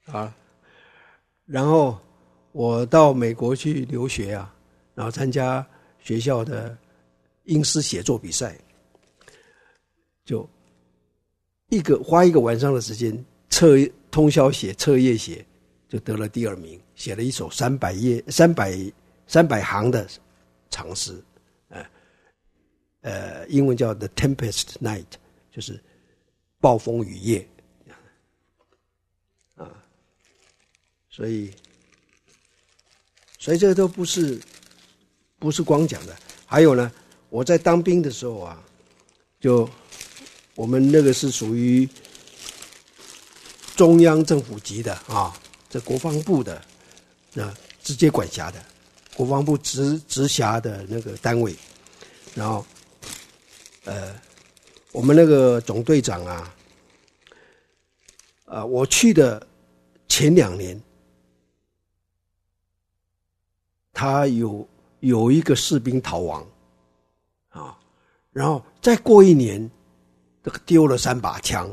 啊。然后我到美国去留学啊，然后参加学校的英诗写作比赛，就花一个晚上的时间通宵写彻夜写，就得了第2名，写了一首300行的长诗，英文叫 The Tempest Night， 就是暴风雨夜啊，所以这个都不是光讲的。还有呢，我在当兵的时候啊，就我们那个是属于中央政府级的啊，这国防部的直接管辖的，国防部直辖的那个单位。然后我们那个总队长啊，我去的前2年，他有一个士兵逃亡啊，然后再过1年，这个丢了3把枪，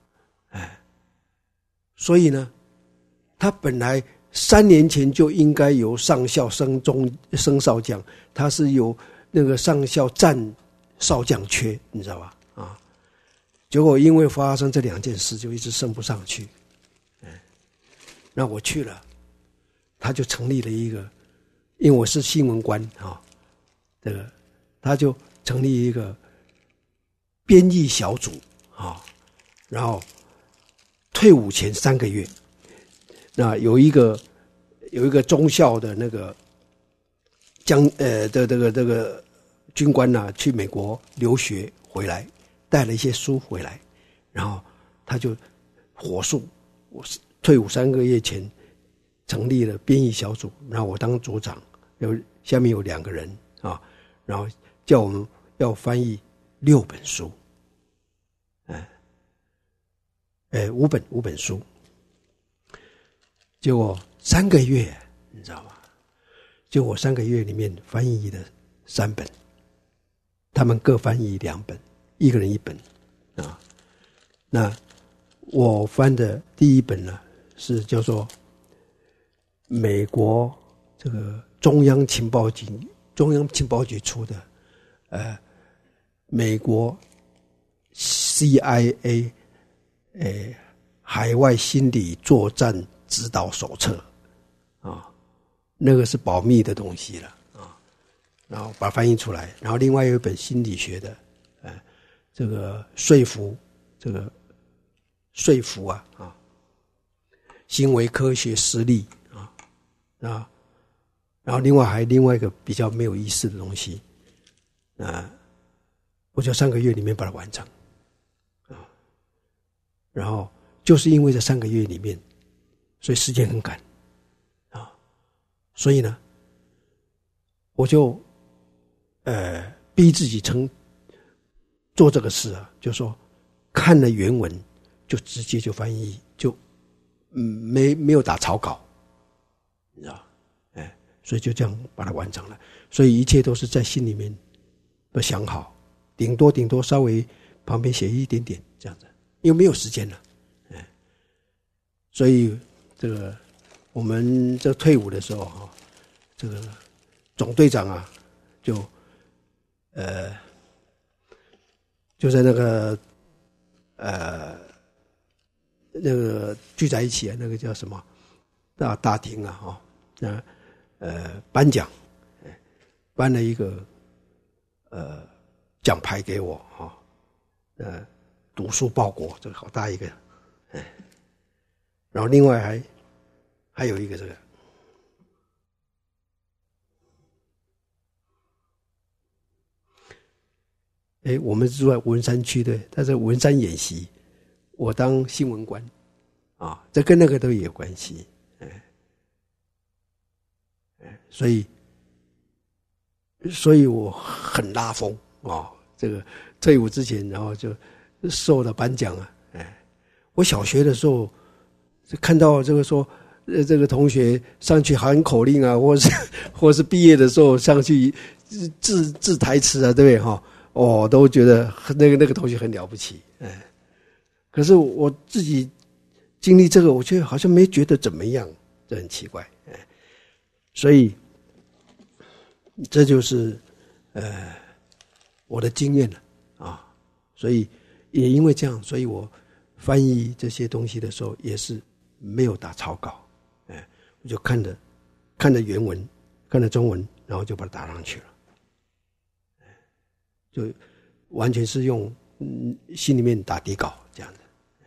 所以呢，他本来3年前就应该由上校升少将，他是由那个上校占少将缺，你知道吧？啊，结果因为发生这2件事，就一直升不上去。那我去了，他就成立了一个，因为我是新闻官啊，这个他就成立一个编译小组啊，然后退伍前3个月，那有一个中校的那个这个军官呢，去美国留学回来，带了一些书回来，然后他就火速，我退伍3个月前成立了编译小组，然后我当组长，下面有2个人啊，然后叫我们要翻译6本书，5本书，结果3个月，你知道吗？结果3个月里面翻译的3本，他们各翻译2本，1个人1本啊。那我翻的第1本呢，是叫做美国这个中央情报局出的，美国 CIA 海外心理作战指导手册啊，那个是保密的东西了啊，然后把它翻译出来。然后另外有一本心理学的，这个说服啊，行为科学实例啊，然后另外一个比较没有意思的东西，我就3个月里面把它完成啊，然后就是因为这3个月里面，所以时间很赶啊，所以呢，我就逼自己做这个事啊，就说看了原文就直接就翻译，就没有打草稿，你知道，所以就这样把它完成了。所以一切都是在心里面都想好，顶多稍微旁边写一点点这样子，因为没有时间了，所以这个我们这退伍的时候哈，这个总队长啊，就在那个聚在一起啊，那个叫什么大厅啊，颁奖，颁了一个奖牌给我哈，读书报国，这个好大一个，然后另外还有一个这个，我们是住在文山区的，他在文山演习，我当新闻官啊，这跟那个都有关系，所以我很拉风啊，这个退伍之前，然后就受了颁奖啊，我小学的时候看到这个说，这个同学上去喊口令啊，或是毕业的时候上去致台词啊，对不对哈？都觉得那个同学很了不起，可是我自己经历这个，我却好像没觉得怎么样，这很奇怪。所以这就是我的经验了啊。所以也因为这样，所以我翻译这些东西的时候也是没有打草稿，我就看着原文，看着中文，然后就把它打上去了，就完全是用心里面打底稿这样的。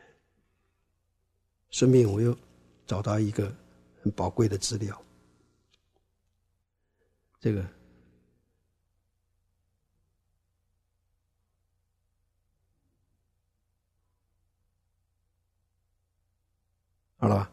顺便我又找到一个很宝贵的资料，这个好了吧？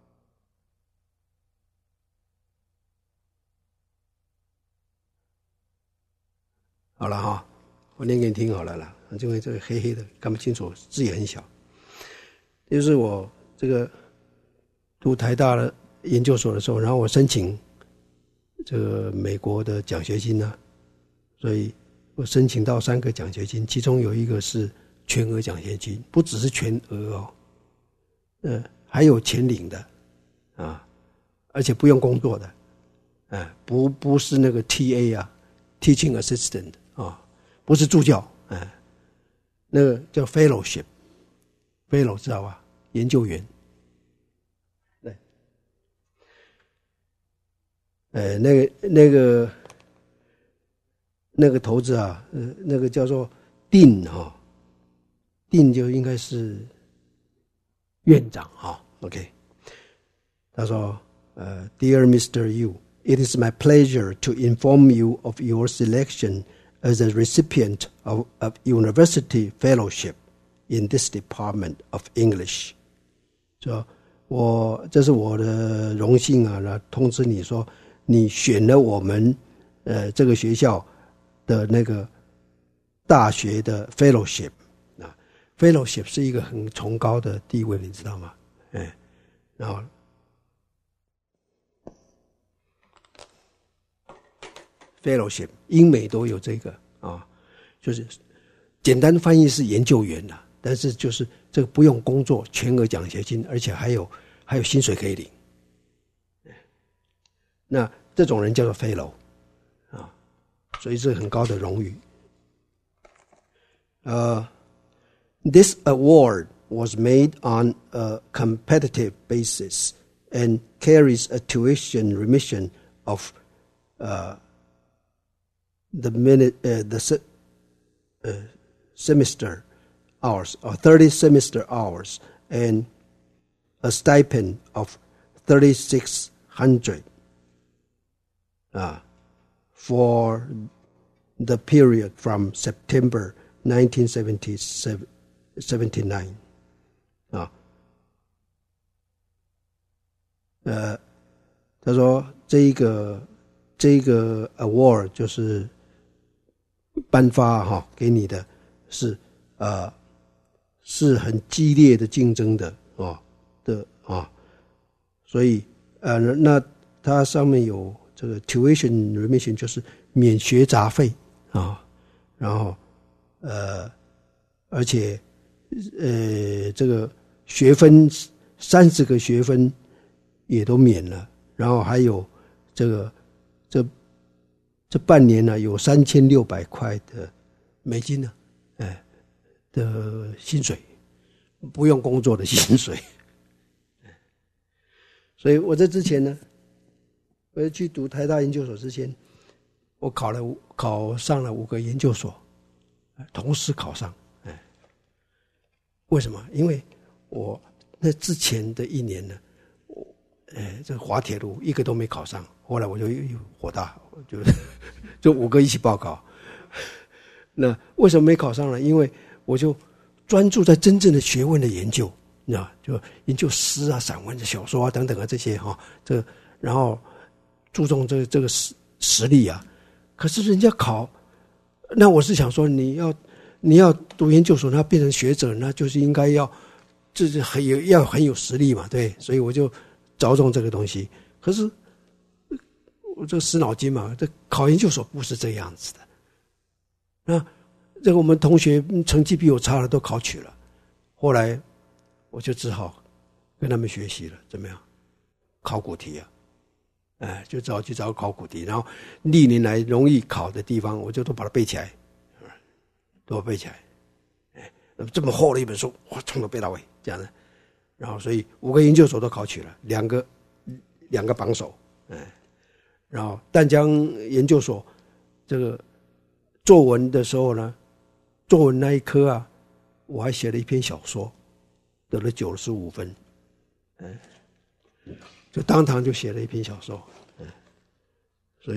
好了哈，我念给你听好了啦，因为这个黑黑的看不清楚，字也很小。就是我这个读台大的研究所的时候，然后我申请这个美国的奖学金呢，所以我申请到3个奖学金，其中有一个是全额奖学金，不只是全额哦，还有钱领的啊，而且不用工作的，不是那个 TA 啊 ，Teaching Assistant 啊，不是助教，那个叫 Fellowship。Fellow 知道吧？研究员，对，那个头子啊，那个叫做定哈，定就应该是院长哈 ，OK。他说，Dear Mr. Yu, it is my pleasure to inform you of your selection as a recipient of university fellowship.In this department of English， 说这是我的荣幸啊！来通知你说，你选了我们这个学校的那个大学的 fellowship 啊 ，fellowship 是一个很崇高的地位，你知道吗？然后fellowship 英美都有这个啊，就是简单翻译是研究员啦。但是就是这个不用工作，全额奖学金，而且还有薪水可以领。那这种人叫做 fellow 啊，所以是很高的荣誉。This award was made on a competitive basis and carries a tuition remission of semester hours or 30 semester hours and a stipend of 3,600 for the period from September 1979他说这个 award 就是颁发给你的是很激烈的竞争的所以那它上面有这个 tuition remission 就是免学杂费然后而且这个学分30个学分也都免了，然后还有这半年呢有3600块的美金呢的薪水，不用工作的薪水。所以我在之前呢，我去读台大研究所之前，我考上了5个研究所，同时考上。为什么？因为我那之前的1年呢，这个滑铁卢一个都没考上，后来我就火大，就5个一起报考。那为什么没考上呢？因为我就专注在真正的学问的研究，你知道，就研究诗啊、散文、小说啊等等啊这些然后注重这个实力啊。可是人家考，那我是想说，你要读研究所，那变成学者，那就是应该要很有实力嘛，对，所以我就着重这个东西。可是我这死脑筋嘛，这考研究所不是这样子的。那这个我们同学成绩比我差的都考取了，后来我就只好跟他们学习了，怎么样？考古题啊，就只好去找考古题，然后历年来容易考的地方，我就都把它背起来，都背起来。这么厚的一本书，我从头背到尾，这样的。然后，所以5个研究所都考取了，2个榜首，然后淡江研究所这个作文的时候呢，作文那一科啊，我还写了一篇小说，得了95分，就当堂就写了一篇小说，所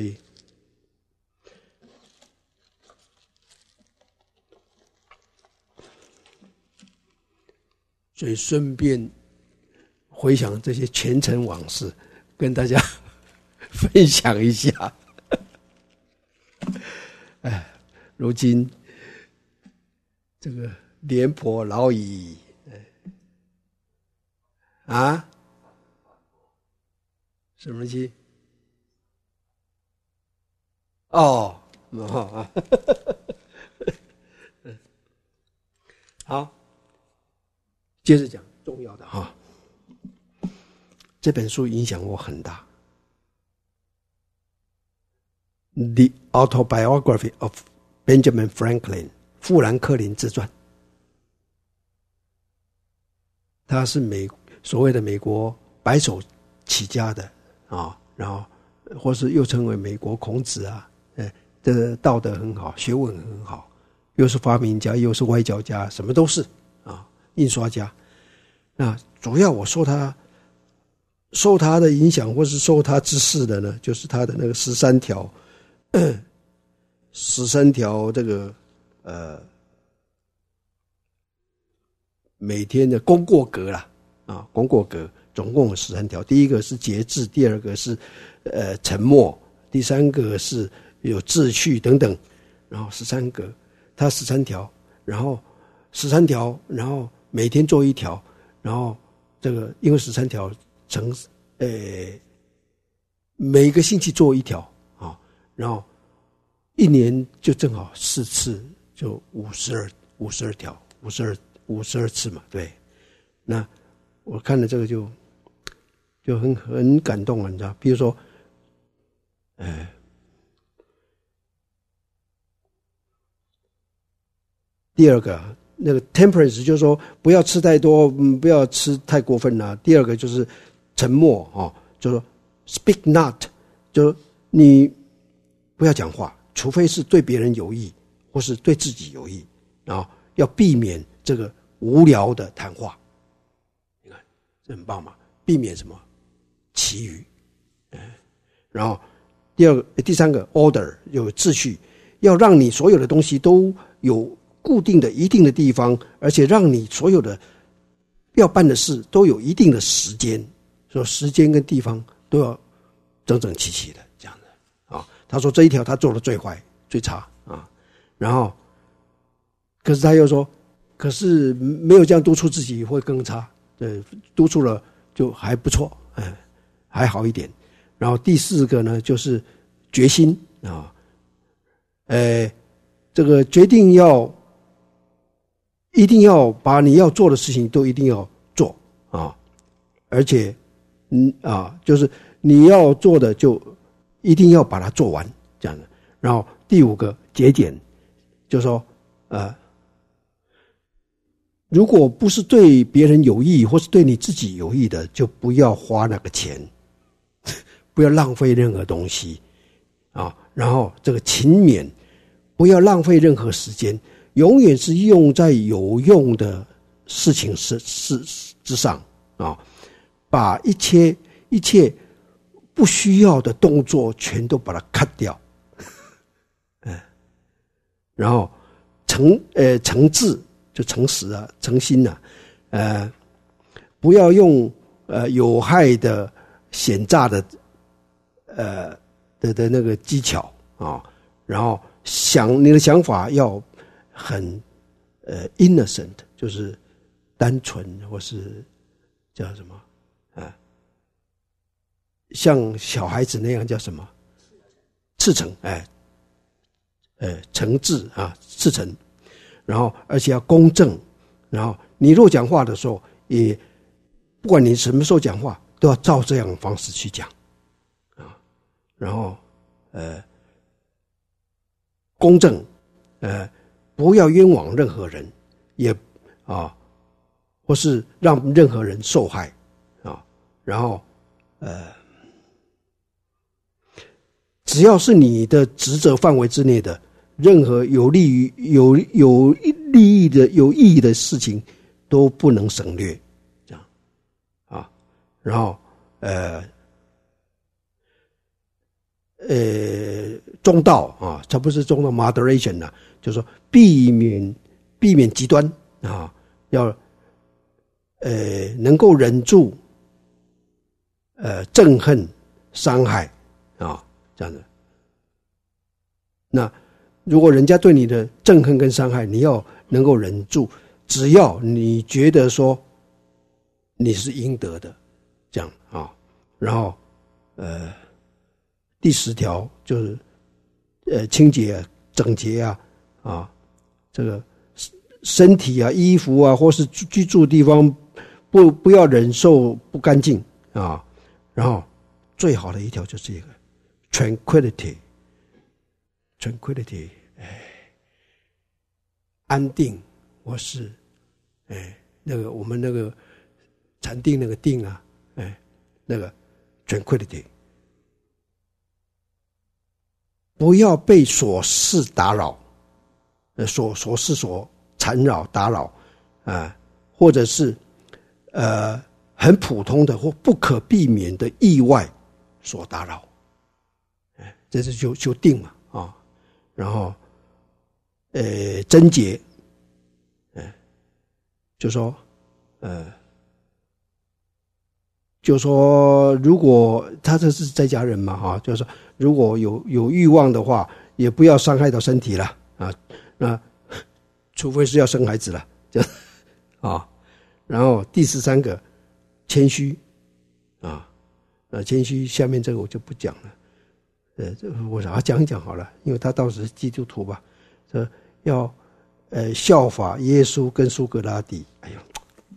以顺便回想这些前尘往事，跟大家分享一下。如今这个廉颇老矣，什么东西？好。接着讲重要的哈，这本书影响我很大，《The Autobiography of Benjamin Franklin》富兰克林自传，他是所谓的美国白手起家的然后或是又称为美国孔子这道德很好，学问很好，又是发明家，又是外交家，什么都是印刷家。那主要我受他的影响，或是受他之事的呢，就是他的那个13条这个每天的功过格啦功过格总共有13条。第一个是节制，第二个是沉默，第三个是有秩序等等，然后13个，他13条，然后13条，然后每天做1条，然后这个因为13条每个星期做1条然后1年就正好4次，就52条，52次嘛，对。那我看了这个就很感动了，你知道，比如说第二个那个 temperance 就是说不要吃太多，不要吃太过分啦。第二个就是沉默就是说 speak not， 就是你不要讲话，除非是对别人有益或是对自己有益，然后要避免这个无聊的谈话。你看这很棒嘛，避免什么其余然后第三个 order 有秩序，要让你所有的东西都有固定的一定的地方，而且让你所有的要办的事都有一定的时间，说时间跟地方都要整整齐齐的这样的他说这一条他做的最坏最差然后可是他又说，可是没有这样督促自己会更差，对，督促了就还不错，还好一点。然后第4个呢就是决心这个决定一定要把你要做的事情都一定要做而且就是你要做的就一定要把它做完这样的。然后第5个节俭，就是说如果不是对别人有益或是对你自己有益的，就不要花那个钱，不要浪费任何东西然后这个勤勉，不要浪费任何时间，永远是用在有用的事情之上把一切不需要的动作全都把它 cut 掉然后诚挚就诚实诚心不要用有害的险诈的那个技巧然后你的想法要很innocent， 就是单纯，或是叫什么像小孩子那样叫什么赤诚诚挚赤诚，然后而且要公正，然后你若讲话的时候也不管你什么时候讲话，都要照这样的方式去讲啊。然后公正，不要冤枉任何人，也或是让任何人受害啊。然后只要是你的职责范围之内的任何有利有意义的事情都不能省略，这样啊。然后中道啊，它不是中道 moderation 啊，就是说避免极端啊，要能够忍住憎恨伤害啊，这样子。那如果人家对你的憎恨跟伤害，你要能够忍住，只要你觉得说你是应得的，这样啊。然后第10条就是清洁啊、整洁啊，这个身体啊、衣服啊，或是居住的地方不要忍受不干净啊。然后最好的一条就是这个 tranquility， 安定，或是那个我们那个禅定那个定啊，那个 tranquility， 不要被琐事打扰，琐事所缠绕打扰啊，或者是很普通的或不可避免的意外所打扰，这是就定嘛啊。然后贞洁，就说如果他这是在家人嘛哈，就是说如果有欲望的话，也不要伤害到身体了啊，那除非是要生孩子了，就啊。然后第13个谦虚啊，谦虚下面这个我就不讲了。我让他讲一讲好了，因为他倒是基督徒吧，要效法耶稣跟苏格拉底，哎呦，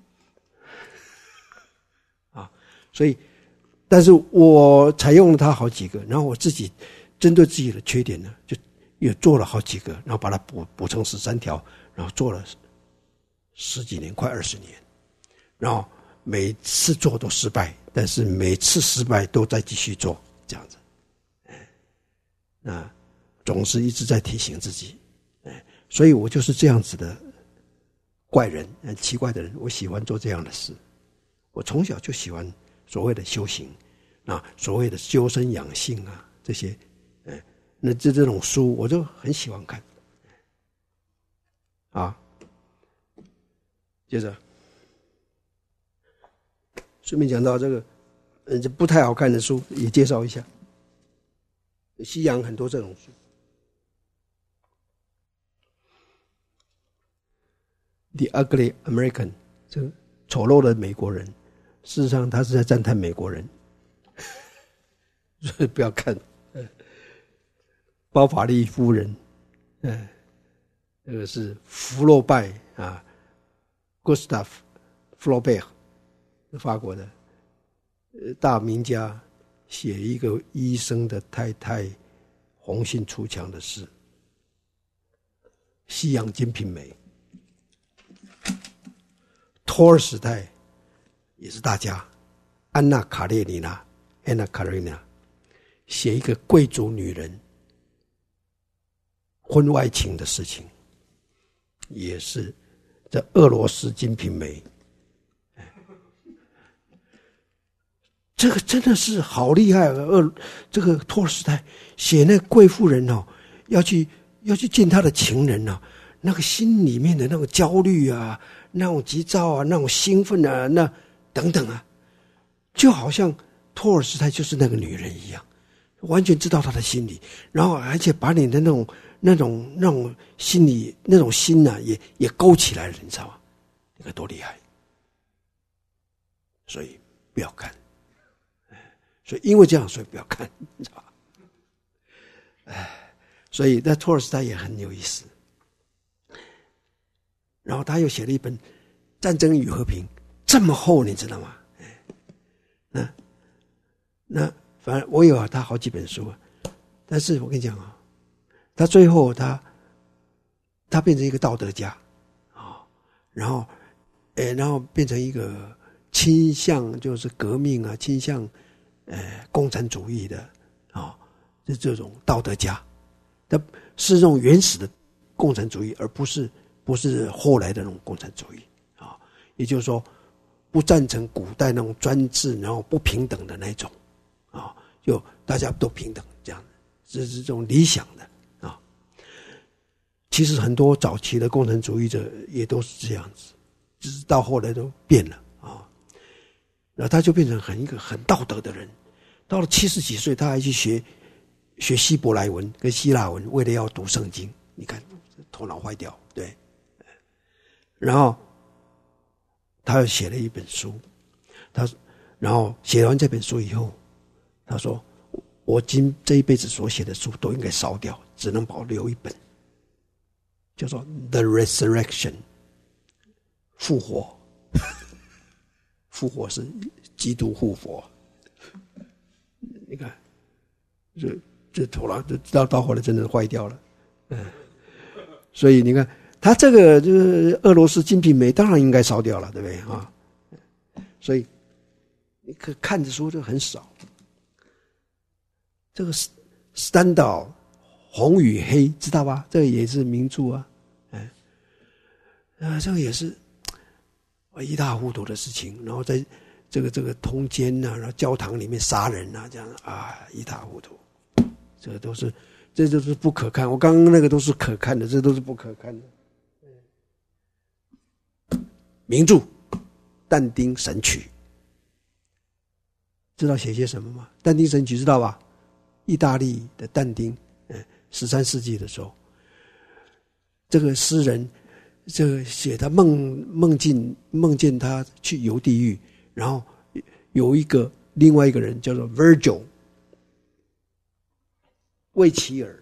所以，但是我采用了他好几个，然后我自己针对自己的缺点呢，就也做了好几个，然后把它补成13条，然后做了10几年，快20年，然后每次做都失败，但是每次失败都在继续做，这样子。那总是一直在提醒自己，所以我就是这样子的怪人，很奇怪的人。我喜欢做这样的事，我从小就喜欢所谓的修行啊，所谓的修身养性啊，这些，那这种书我就很喜欢看，啊。接着，顺便讲到这个，这不太好看的书也介绍一下。西洋很多这种书，《The Ugly American》这个丑陋的美国人，事实上他是在赞叹美国人，所以不要看。包法利夫人，那个是福楼拜啊 ，Gustave Flaubert， 法国的大名家。写一个医生的太太红杏出墙的事，西洋金瓶梅。托尔斯泰也是大家，安娜卡列尼娜 Anna Karenina 写一个贵族女人婚外情的事情，也是这俄罗斯金瓶梅。这个真的是好厉害这个托尔斯泰写那贵妇人要去见他的情人那个心里面的那种焦虑啊，那种急躁啊，那种兴奋啊，那等等啊，就好像托尔斯泰就是那个女人一样，完全知道他的心理，然后而且把你的那种心理那种心啊也勾起来了，你知道吗？那个多厉害！所以不要看。所以因为这样，所以不要看，你知道吧？所以那托尔斯泰也很有意思。然后他又写了一本《战争与和平》，这么厚，你知道吗？ 那反正我有他好几本书啊，但是我跟你讲啊，他最后他变成一个道德家啊，然后变成一个倾向就是革命啊，倾向共产主义的啊，这种道德家，他是这种原始的共产主义，而不是后来的那种共产主义啊，也就是说不赞成古代那种专制然后不平等的那种啊，就大家都平等这样，这是这种理想的啊。其实很多早期的共产主义者也都是这样子，只是到后来都变了啊。然后他就变成一个很道德的人，到了70几岁，他还去学希伯来文跟希腊文，为了要读圣经。你看，头脑坏掉，对。然后他又写了一本书，然后写完这本书以后，他说：“我这一辈子所写的书都应该烧掉，只能保留一本。”叫做 The Resurrection， 复活，复活是基督复活。你看，这头脑到后来真的坏掉了，所以你看，他这个就是俄罗斯《金瓶梅》，当然应该烧掉了，对不对啊？所以你看的书就很少。这个斯坦岛。红与黑知道吧？这个也是名著啊，这个也是一塌糊涂的事情。然后在这个通奸啊，然后教堂里面杀人啊，这样啊，一塌糊涂。这都是不可看。我刚刚那个都是可看的，这都是不可看的。名著《但丁神曲》，知道写些什么吗？《但丁神曲》知道吧？意大利的但丁。13世纪的时候，这个诗人，这个写他梦见他去游地狱，然后有另外一个人叫做 Virgil 魏齐尔，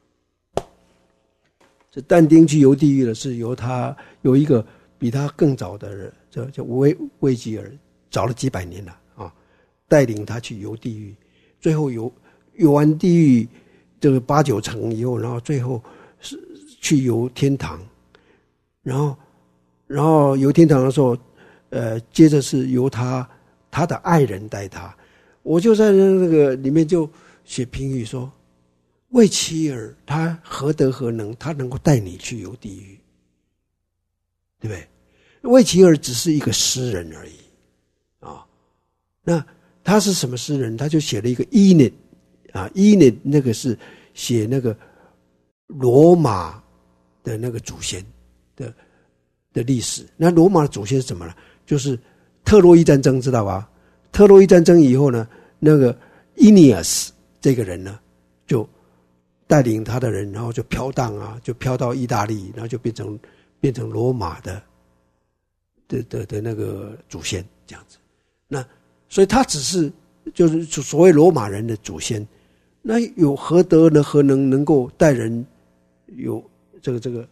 这但丁去游地狱的是由他有一个比他更早的人，叫魏齐尔，早了几百年了啊，带领他去游地狱，最后游完地狱。这个8、9层以后，然后最后是去游天堂，然后游天堂的时候，接着是由他的爱人带他。我就在那个里面就写评语说，魏齐尔他何德何能，他能够带你去游地狱，对不对？魏齐尔只是一个诗人而已啊。那他是什么诗人？他就写了一个 Aeneid。Aeneid 那个是写那个罗马的那个祖先的历史。那罗马的祖先是什么呢？就是特洛伊战争，知道吧？特洛伊战争以后呢，那个 Aeneas 这个人呢，就带领他的人，然后就飘荡啊，就飘到意大利，然后就变成罗马的那个祖先这样子。那所以他只是就是所谓罗马人的祖先。那有何德呢？何能够带人有这个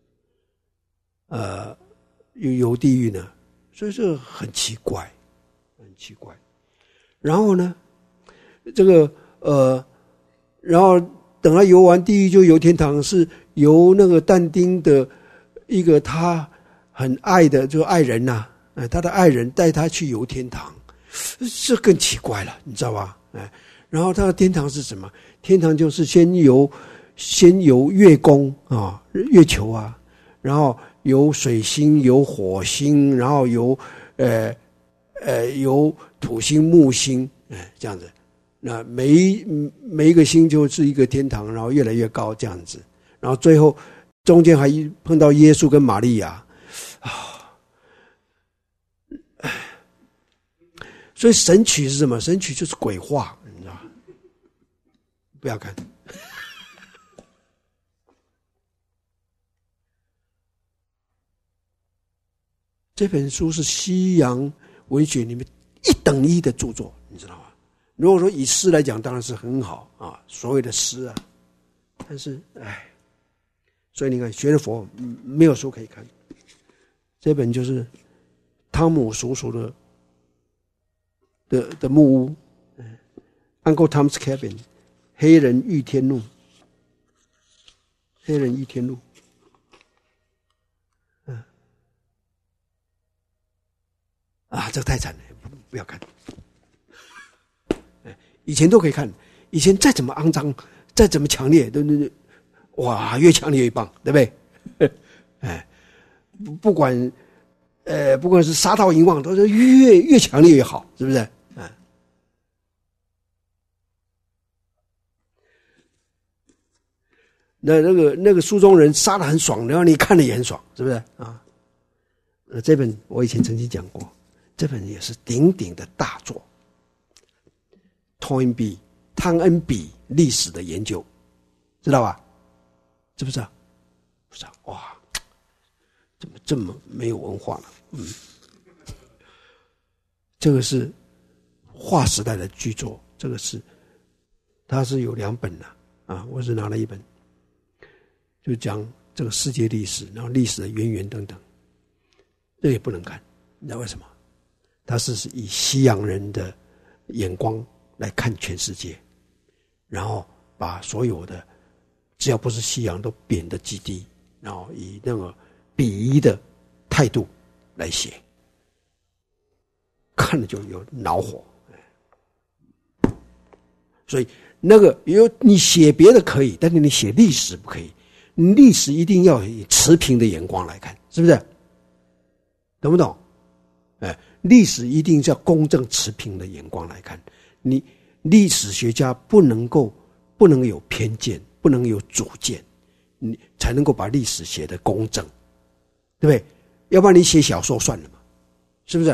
有地狱呢？所以这很奇怪，很奇怪。然后呢，这个然后等他游完地狱就游天堂，是由那个但丁的一个他很爱的就爱人呐，他的爱人带他去游天堂，这更奇怪了，你知道吧？然后他的天堂是什么？天堂就是先游月宫啊，月球啊，然后游水星，游火星，然后游土星、木星，这样子。那每一个星就是一个天堂，然后越来越高这样子。然后最后中间还碰到耶稣跟玛利亚所以神曲是什么？神曲就是鬼话。不要看，这本书是西洋文学里面1等1的著作，你知道吗？如果说以诗来讲，当然是很好啊，所谓的诗啊。但是，所以你看，学了佛没有书可以看。这本就是汤姆叔叔的的木屋，Uncle Tom's Cabin， 黑人御天路，黑人御天路，这个太惨了，不要看。以前都可以看，以前再怎么肮脏，再怎么强烈，都哇，越强烈越棒，对不对？不管是杀盗淫妄，都是越强烈越好，是不是？那个书中人杀得很爽，然后你看了也很爽，是不是啊？这本我以前曾经讲过，这本也是鼎鼎的大作。汤恩比历史的研究，知道吧？知不知道？不知道。哇，怎么这么没有文化了？这个是划时代的巨作，这个是它是有2本的啊，我是拿了1本，就讲这个世界历史，然后历史的渊源等等。这也不能看，你知道为什么？它是以西洋人的眼光来看全世界，然后把所有的只要不是西洋都贬得极低，然后以那个鄙夷的态度来写，看了就有恼火。所以你写别的可以，但是你写历史不可以，历史一定要以持平的眼光来看，是不是？懂不懂？历史一定是要公正持平的眼光来看。你历史学家不能有偏见，不能有主见，你才能够把历史写得公正，对不对？要不然你写小说算了嘛，是不是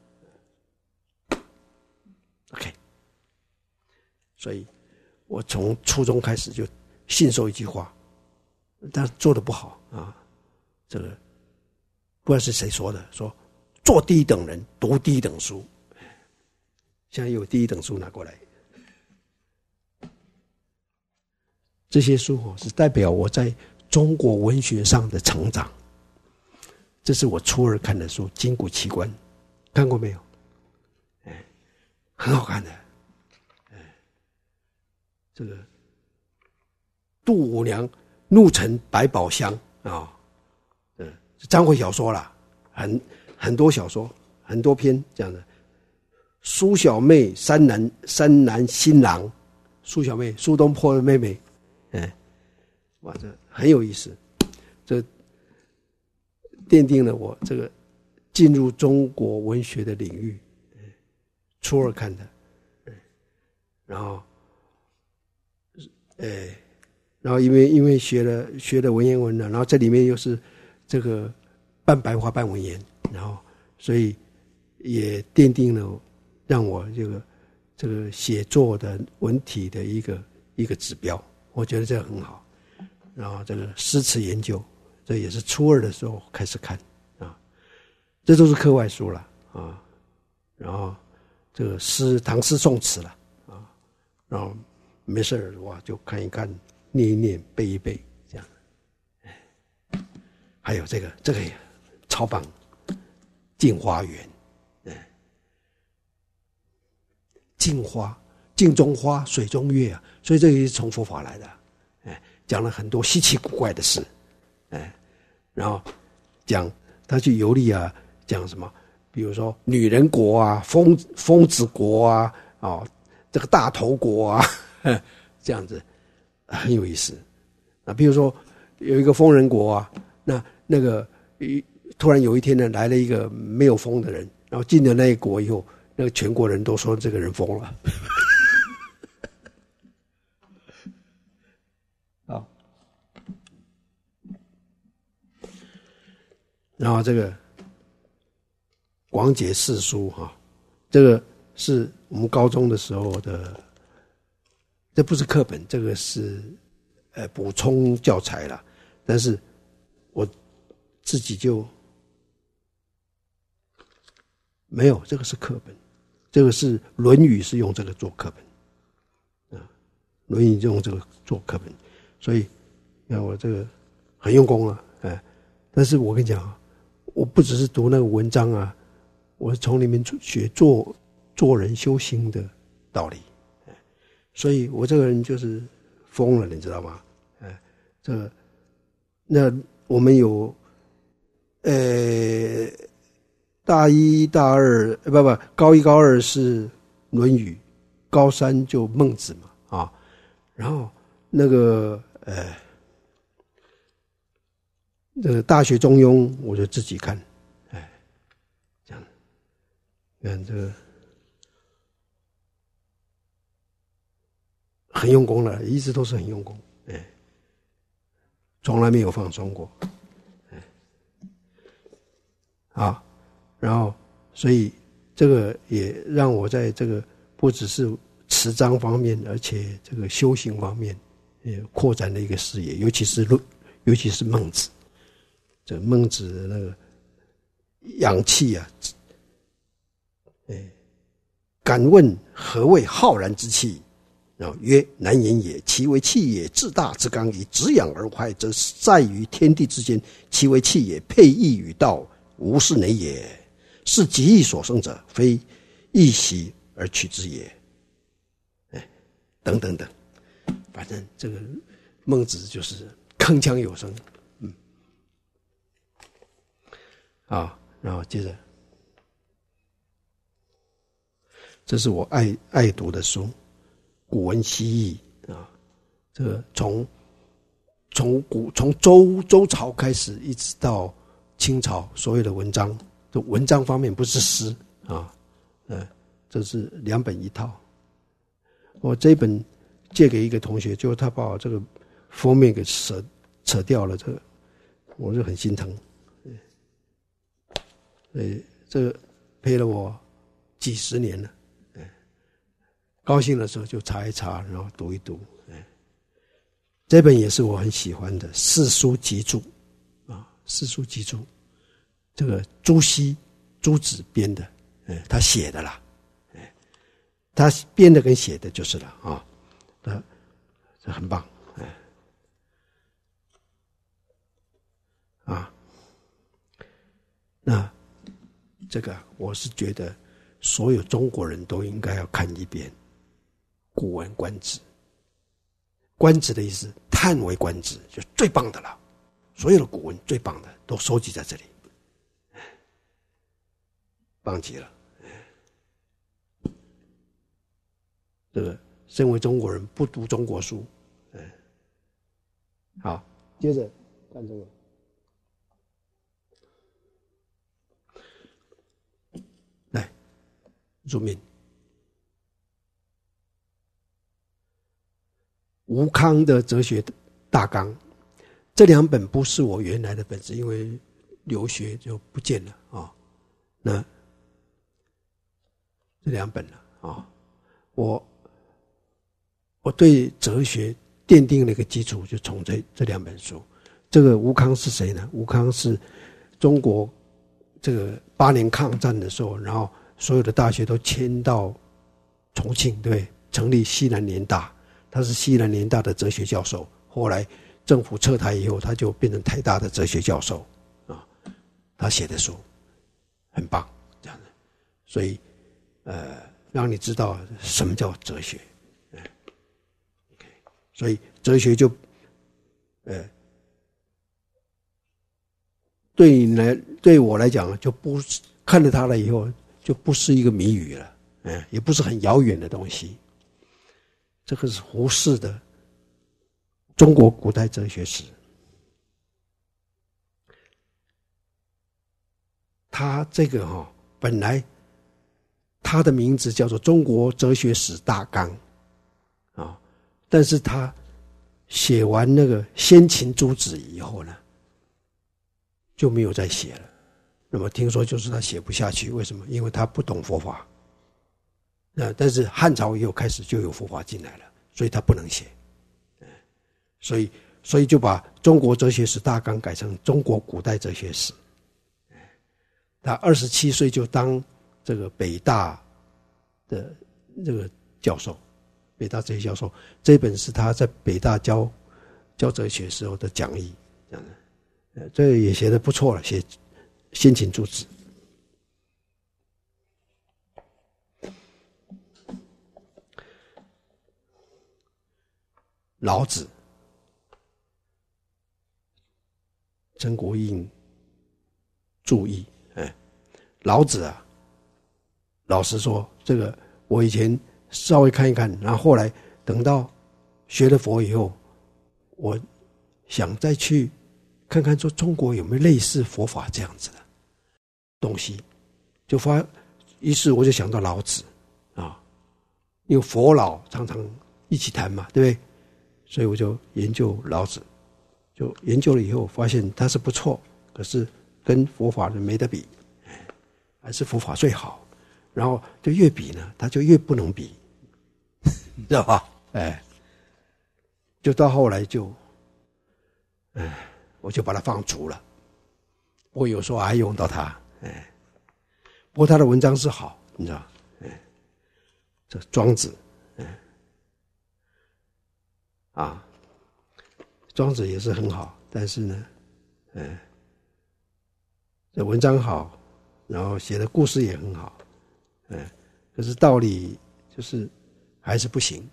？OK， 所以我从初中开始就信受一句话，但做得不好啊，这个不知道是谁说的，说做第一等人，读第一等书。现在有第一等书拿过来，这些书是代表我在中国文学上的成长。这是我初2看的书《金谷奇观》，看过没有？很好看的。这个杜五娘怒沉百宝箱啊，章回小说啦，很多小说，很多篇这样的。苏小妹三男新郎，苏小妹苏东坡的妹妹，哇，这很有意思，这奠定了我这个进入中国文学的领域。初2看的，然后因为学了文言文了，然后这里面又是这个半白话半文言，然后所以也奠定了让我这个写作的文体的一个指标，我觉得这个很好。然后这个诗词研究，这也是初2的时候开始看啊，这都是课外书了啊。然后这个唐诗宋词了啊，然后没事的话就看一看，念一念，背一背，这样。还有这个也超棒，《镜花缘》。镜中花，水中月啊，所以这也是从佛法来的。讲了很多稀奇古怪的事，然后他去游历啊，讲什么，比如说女人国啊，疯子国啊，这个大头国啊，这样子很有意思啊。比如说有一个疯人国啊，那个突然有一天呢，来了一个没有疯的人，然后进了那一国以后，那个全国人都说这个人疯了。好，然后这个广解四书哈，这个是我们高中的时候的，这不是课本，这个是补充教材啦，但是我自己就没有，这个是课本，这个是《论语》是用这个做课本啊，《论语》用这个做课本，所以让我这个很用功了，但是我跟你讲啊，我不只是读那个文章啊，我从里面学做做人修行的道理。所以我这个人就是疯了，你知道吗？那我们有大一大二高一高二是《论语》，高三就孟子嘛啊，然后那个这个大学中庸我就自己看，这样，看这个很用功了，一直都是很用功，从来没有放松过，好，然后所以这个也让我在这个不只是持章方面，而且这个修行方面也扩展了一个视野，尤其是孟子，这孟子的那个阳气啊，敢问何谓浩然之气？然后曰：难言也。其为气也，至大之刚矣。直养而坏，则在于天地之间。其为气也，配义与道，无是馁也。是极意所生者，非一习而取之也。等等等，反正这个孟子就是铿锵有声，然后接着，这是我爱读的书，《古文西义》啊，这个从周朝开始，一直到清朝，所有的文章，就文章方面不是诗啊，这是2本1套。我这一本借给一个同学，结果他把我这个封面给扯掉了，这个我就很心疼。这个陪了我几十年了，高兴的时候就查一查，然后读一读。这本也是我很喜欢的《四书集注》啊，《四书集注》，这个朱子编的，他写的啦，他编的跟写的就是了啊，这很棒，那这个我是觉得所有中国人都应该要看一遍《古文观止》。观止的意思，叹为观止，就最棒的了。所有的古文最棒的都收集在这里，棒极了。这个身为中国人不读中国书，好，接着看这个。来，入命。吴康的哲学大纲，这2本不是我原来的本子，因为留学就不见了啊。那这2本了啊，我对哲学奠定了一个基础，就从这2本书。这个吴康是谁呢？吴康是中国这个8年抗战的时候，然后所有的大学都迁到重庆，对，成立西南联大。他是西南联大的哲学教授，后来政府撤台以后，他就变成台大的哲学教授啊。他写的书很棒，这样的，所以让你知道什么叫哲学。所以哲学就对我来讲，就不看了它了以后，就不是一个谜语了，也不是很遥远的东西。这个是胡适的中国古代哲学史，他这个本来他的名字叫做《中国哲学史大纲》啊，但是他写完那个先秦诸子以后呢，就没有再写了。那么听说就是他写不下去，为什么？因为他不懂佛法。但是汉朝以后开始就有佛法进来了，所以他不能写，所以就把中国哲学史大纲改成中国古代哲学史。他27岁就当这个北大的这个教授，北大哲学教授。这本是他在北大教哲学时候的讲义，这样的，这个也写得不错了，写先秦诸子。 老子、陈国印注意，老子啊，老实说，这个我以前稍微看一看，然后后来等到学了佛以后，我想再去看看说中国有没有类似佛法这样子的东西，于是我就想到老子啊，因为佛老常常一起谈嘛，对不对？所以我就研究老子，就研究了以后发现他是不错，可是跟佛法的没得比，还是佛法最好。然后就越比呢，他就越不能比，你知道吧？就到后来就，我就把它放逐了。我有时候还用到它，不过他的文章是好，你知道，这庄子，庄子也是很好，但是呢，这文章好，然后写的故事也很好，可是道理就是还是不行，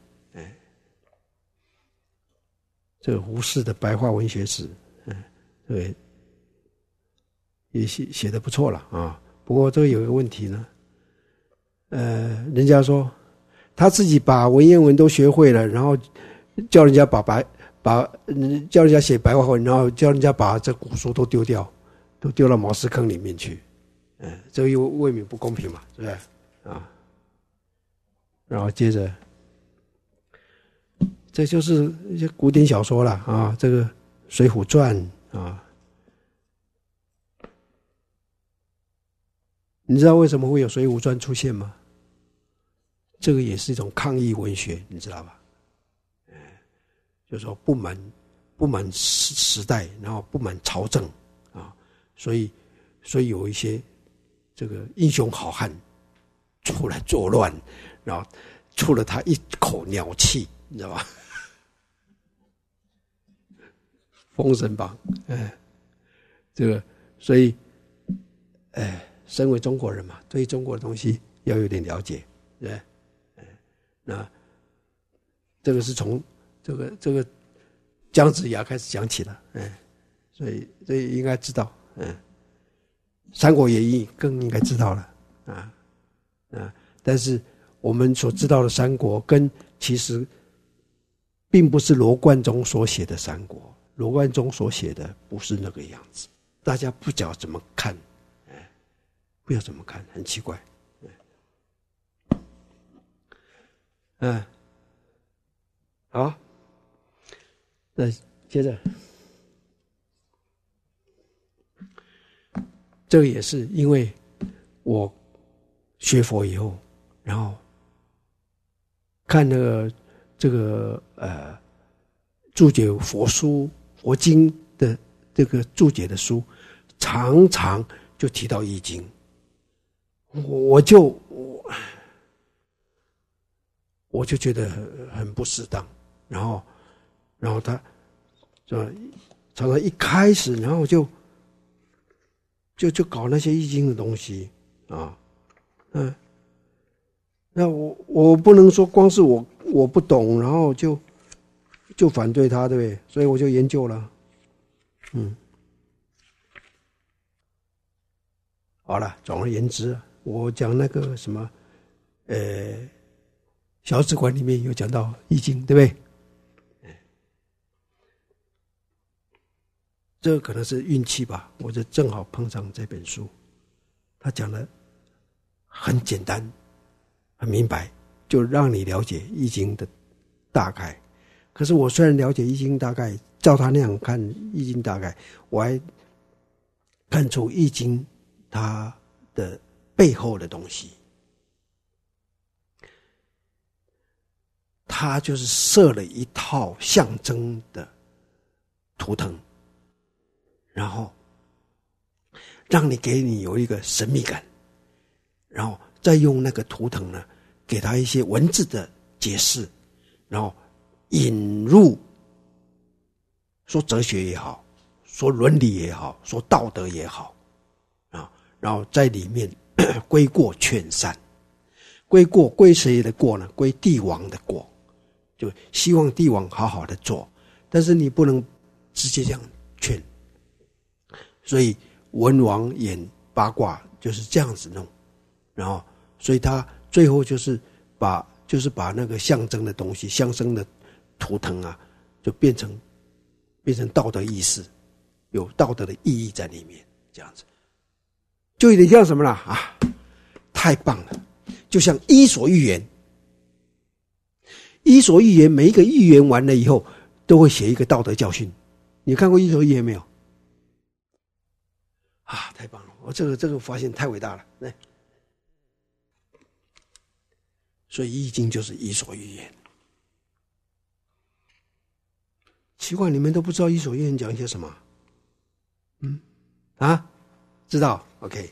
这个胡适的白话文学史，对，也写得不错了啊。不过这个有一个问题呢，人家说他自己把文言文都学会了，然后叫人家叫人家写白话文，然后叫人家把这古书都丢掉，都丢到茅屎坑里面去，这个又未免不公平嘛，对不对啊？然后接着，这就是一些古典小说了啊，这个《水浒传》啊，你知道为什么会有《水浒传》出现吗？这个也是一种抗议文学，你知道吧？就是说不满时代，然后不满朝政啊，所以有一些这个英雄好汉出来作乱，然后出了他一口鸟气，你知道吧？封神榜，这个，所以，身为中国人嘛，对中国的东西要有点了解，对不对？那这个是从这个姜子牙开始讲起了，所以应该知道，三国演义更应该知道了，但是我们所知道的三国跟其实并不是罗贯中所写的三国，罗贯中所写的不是那个样子，大家不知道怎么看，不知道怎么看，很奇怪，好，那接着，这个也是因为我学佛以后，然后看那个这个注解佛书、佛经的这个注解的书，常常就提到易经，我就觉得很不适当，然后他常常一开始，然后就搞那些易经的东西啊，那我不能说光是我不懂，然后就反对他，对不对？所以我就研究了，好了，总而言之，我讲那个什么，小止观里面有讲到易经，对不对？这个可能是运气吧，我就正好碰上这本书，他讲的很简单，很明白，就让你了解易经的大概。可是我虽然了解易经大概，照他那样看易经大概，我还看出易经它的背后的东西。他就是设了一套象征的图腾，然后给你有一个神秘感，然后再用那个图腾呢，给他一些文字的解释，然后引入说哲学也好，说伦理也好，说道德也好，然后在里面归过劝善，归谁的过呢？归帝王的过， 就希望帝王好好的做，但是你不能直接这样劝。所以文王演八卦就是这样子弄，然后所以他最后就是把那个象征的东西，象征的图腾啊，就变成道德意识，有道德的意义在里面，这样子就有点像什么啦啊，太棒了，就像伊索寓言。伊索寓言每一个寓言完了以后都会写一个道德教训，你看过伊索寓言没有？啊，太棒了！我这个发现太伟大了，来，所以易经就是伊索寓言。奇怪，你们都不知道伊索寓言讲一些什么？知道 ？OK。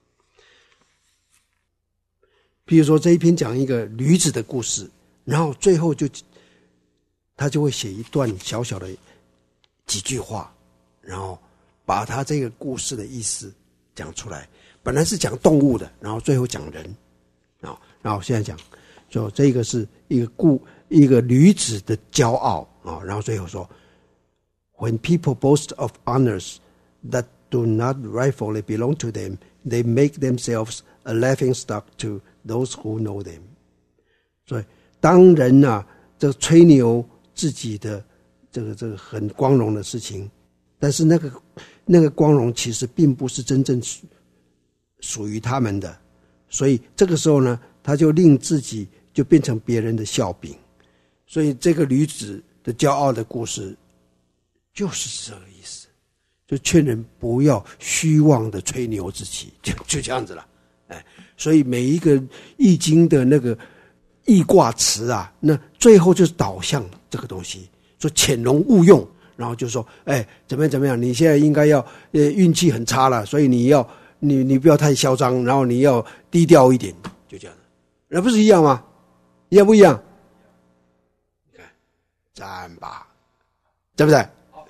比如说这一篇讲一个驴子的故事，然后最后他就会写一段小小的几句话，然后把他这个故事的意思讲出来。本来是讲动物的，然后最后讲人，然后现在讲，就这个是一个驴子的骄傲啊，然后最后说 ，When people boast of honors that do not rightfully belong to them, they make themselves a laughingstock to those who know them。所以当人啊，这吹牛自己的这个很光荣的事情，但是那个光荣其实并不是真正属于他们的，所以这个时候呢，他就令自己就变成别人的笑柄。所以这个驴子的骄傲的故事就是这个意思，就劝人不要虚妄的吹牛自己，就这样子了。所以每一个易经的那个易卦辞啊，那最后就是导向这个东西，说潜龙勿用，然后就说怎么样，你现在应该要运气很差了，所以你不要太嚣张，然后你要低调一点，就这样，那不是一样吗？一样不一样？你看，赞吧，对不对？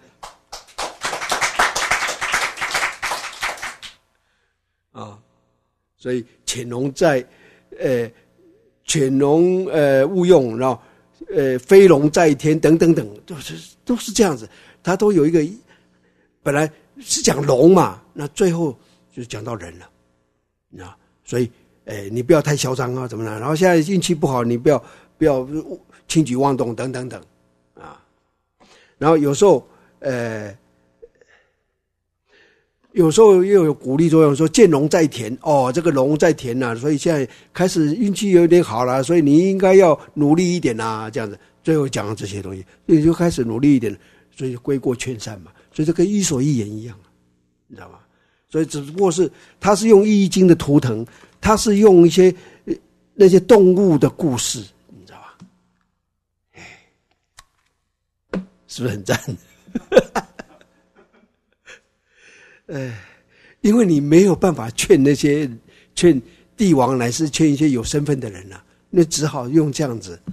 所以潜龙勿用，然后飞龙在天等等等，都是这样子。它都有一个，本来是讲龙嘛，那最后就讲到人了，你知道？所以你不要太嚣张啊，怎么样？然后现在运气不好，你不要轻举妄动等等等啊。然后有时候又有鼓励作用，说见龙在田，这个龙在田啊，所以现在开始运气有点好了，所以你应该要努力一点啊，这样子。最后讲这些东西，你就开始努力一点，所以归过劝善嘛。所以这跟伊索寓言一样，你知道吗？所以只不过是他是用易经的图腾，他是用一些那些动物的故事，你知道吧？是不是很赞？因为你没有办法劝帝王，乃是劝一些有身份的人啊，那只好用这样子，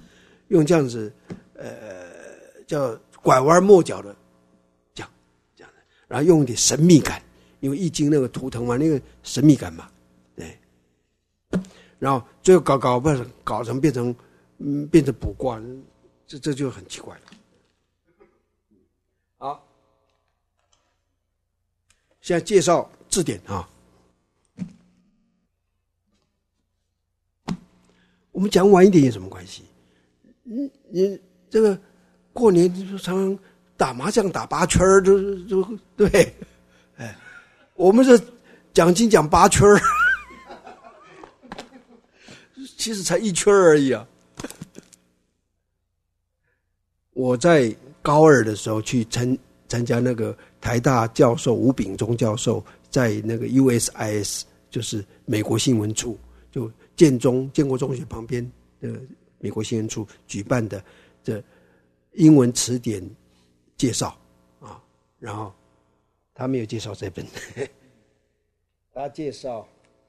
叫拐弯抹角的讲这样的，然后用一点神秘感，因为易经那个图腾嘛，那个神秘感嘛，对，然后最后搞成变成卜卦，这就很奇怪了。好。现在介绍字典啊，我们讲晚一点有什么关系？你这个过年就常常打麻将打8圈就对，我们这讲经讲8圈，其实才1圈而已啊。我在高2的时候去参加那个台大教授吴秉忠教授在那个 USIS， 就是美国新闻处，就建国中学旁边的美国新闻处举办的这英文词典介绍啊，然后他没有介绍这本，他介绍，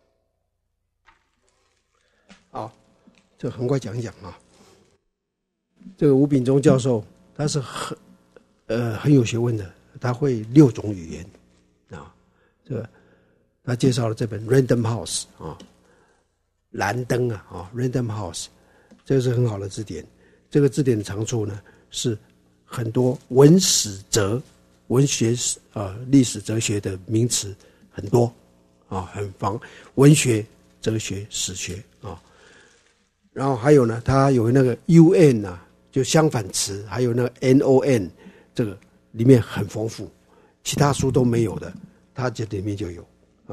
好，就很快讲一讲啊。这个吴秉忠教授他是很有学问的，他会6种语言啊。这个他介绍了这本 Random House 啊，蓝灯啊 Random House， 这个是很好的字典。 这个字典的长处呢，是很多文史哲、文学历史哲学的名词很多很方，文学、哲学、史学然后还有呢，它有那个 UN 就相反词，还有那个 NON， 这个里面很丰富，其他书都没有的，它这里面就有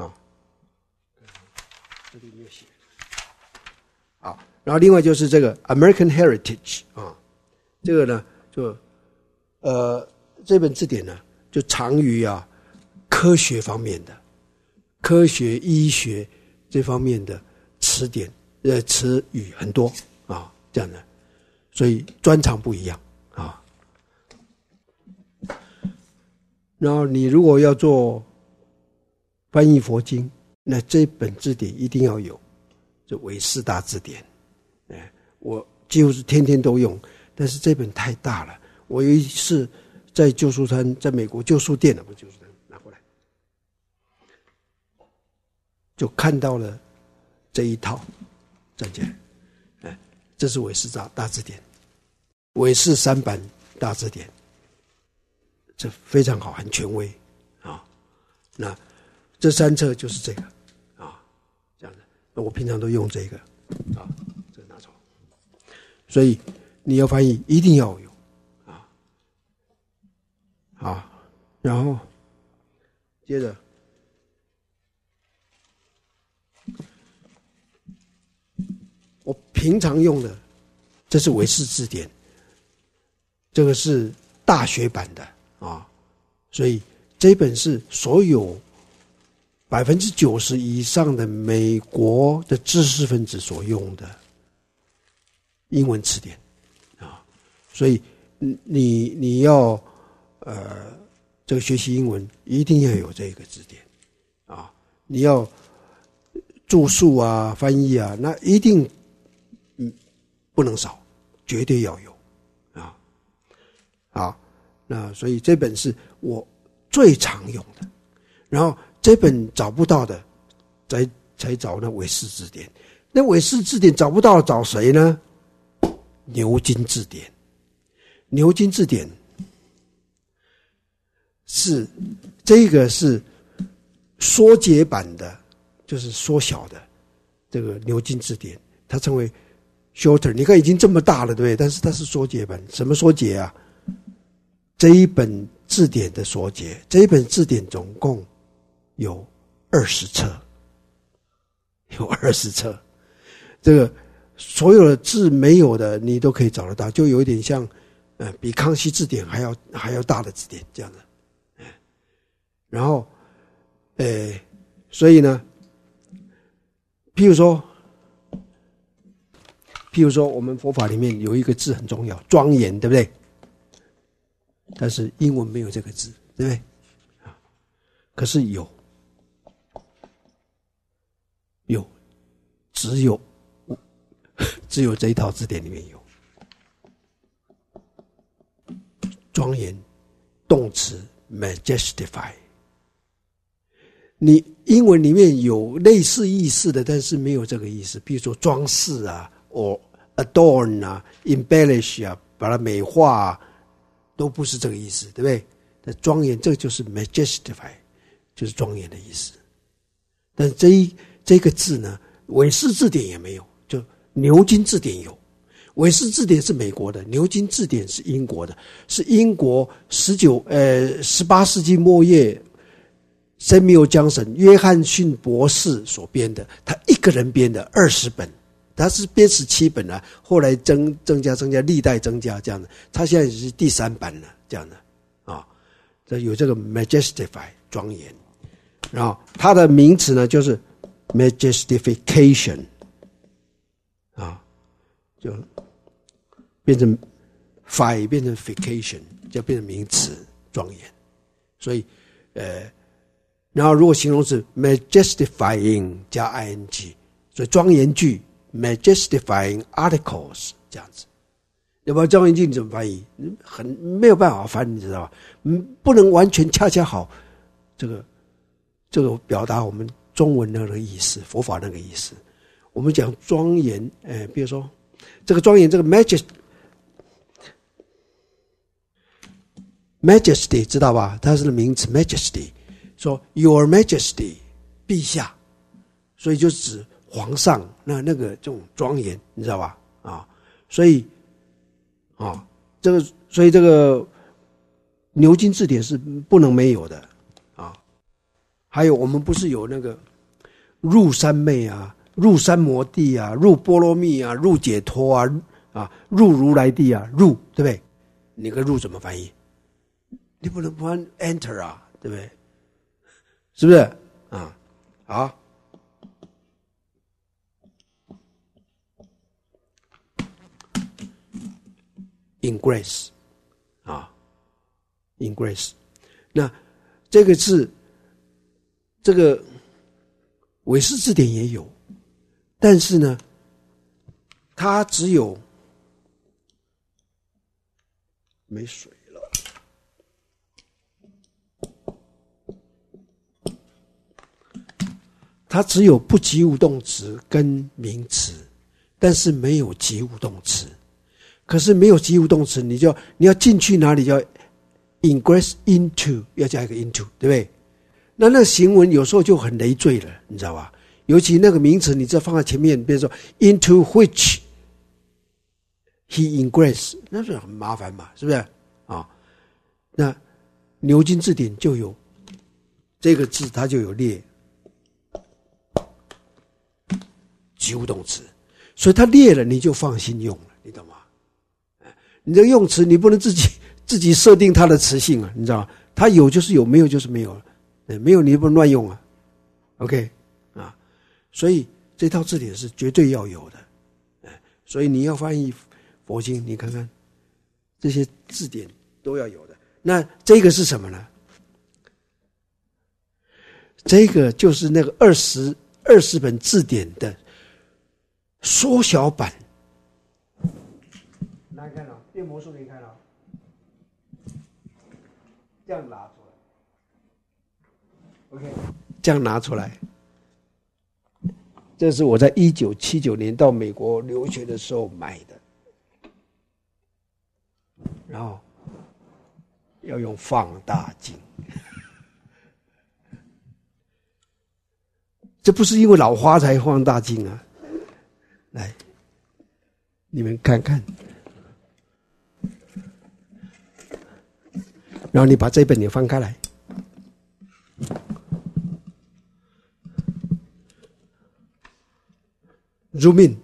这里面写然后另外就是这个 American Heritage 这个呢就这本字典呢就长于科学方面的、科学医学这方面的词典词语很多这样的，所以专长不一样然后你如果要做翻译佛经，那这本字典一定要有，这韦氏大字典。我几乎是天天都用，但是这本太大了。我有一次在旧书摊，在美国旧书店不是旧书摊，拿过来，就看到了这一套，站起来，这是韦氏大字典，韦氏3版大字典，这非常好，很权威那这3册就是这个这样的。那我平常都用这个这个拿走。所以你要翻译一定要有然后接着我平常用的，这是韦氏字典，这个是大学版的所以这本是所有90%以上的美国的知识分子所用的英文词典所以你要这个学习英文一定要有这个字典你要注述翻译那一定不能少，绝对要有好，那所以这本是我最常用的。然后这本找不到的，才找那韦氏字典。那韦氏字典找不到，找谁呢？牛津字典。牛津字典是这个是缩节版的，就是缩小的这个牛津字典，它称为 shorter。你看已经这么大了，对不对？但是它是缩节版。什么缩节这一本字典的缩节，这一本字典总共有20册，这个所有的字没有的你都可以找得到，就有一点像比康熙字典还要大的字典这样的。然后所以呢，譬如说我们佛法里面有一个字很重要，庄严，对不对？但是英文没有这个字，对不对？可是有只有这一套字典里面有庄严动词 majestify。 你英文里面有类似意思的，但是没有这个意思，比如说装饰or adorn embellish 把它美化都不是这个意思，对不对？但庄严这个就是 majestify， 就是庄严的意思。但这个字呢，韦氏字典也没有，就牛津字典有。韦氏字典是美国的，牛津字典是英国的，是英国18世纪末叶Samuel Johnson 约翰逊博士所编的，他一个人编的20本，他是编17本了，后来增加，历代增加这样的，他现在是第3版了这样的这有这个 majestify 庄严，然后它的名词呢就是 majestification 就变成 fi 变成 fication， 就变成名词庄严。所以然后如果形容词 majestifying 加 ing， 所以庄严句 majestifying articles 这样子。要不然庄严句你怎么翻译？没有办法翻，你知道吧？不能完全恰恰好这个表达我们中文那个意思，佛法那个意思。我们讲庄严比如说这个庄严这个 ，majesty 知道吧？它是名词 majesty， 说 Your Majesty 陛下，所以就指皇上那个这种庄严，你知道吧？啊，所以这个牛津字典是不能没有的啊。还有我们不是有那个入三昧啊，入三摩地啊，入波罗蜜啊，入解脱啊，入如来地啊，入对不对？你个入怎么翻译？你不能翻 enter 啊，对不对？是不是啊？好。In grace 啊 ，in grace， 那这个字，这个韦氏字典也有，但是呢，它只有没水了，它只有不及物动词跟名词，但是没有及物动词。可是没有及物动词，你要进去哪里，叫 ingress into， 要加一个 into， 对不对？那个行文有时候就很累赘了，你知道吧？尤其那个名词，你只要放在前面，比如说 into which he ingress， 那是很麻烦嘛，是不是啊？那牛津字典就有这个字，它就有列及物动词，所以它列了，你就放心用了，你懂吗？你这个用词你不能自己设定它的词性啊，你知道吗？它有就是有，没有就是没有了，没有你不能乱用啊。OK 啊，所以这套字典是绝对要有的，所以你要翻译佛经，你看看这些字典都要有的。那这个是什么呢？这个就是那个20本字典的缩小版。大家看到变魔术，可以看到，这样拿出来 ，OK， 这样拿出来。这是我在1979年到美国留学的时候买的，然后要用放大镜。这不是因为老花才放大镜啊！来，你们看看。然后你把这本也翻开来，zoom in，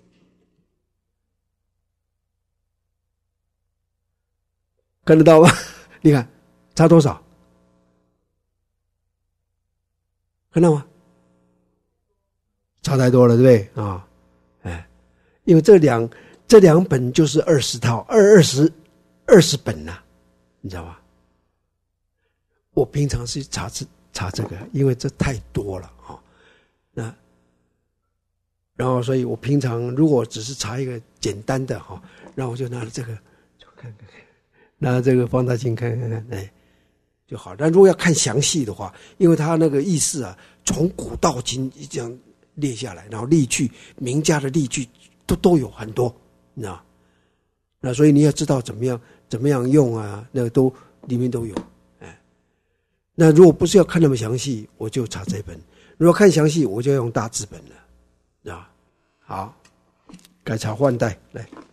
看得到吗？你看差多少？看到吗？差太多了，对不对啊？因为这两本就是20套，20本呐，你知道吗？我平常是查这个，因为这太多了啊。然后所以我平常如果只是查一个简单的然后我就拿了这个就看，拿这个放大镜看，就好。但如果要看详细的话，因为它那个意思啊，从古到今这样列下来，然后例句，名家的例句都有很多，你知道？那所以你要知道怎么样用啊，那个都里面都有。那如果不是要看那么详细，我就查这本；如果看详细，我就用大字本了，知道吧？好，改朝换代来。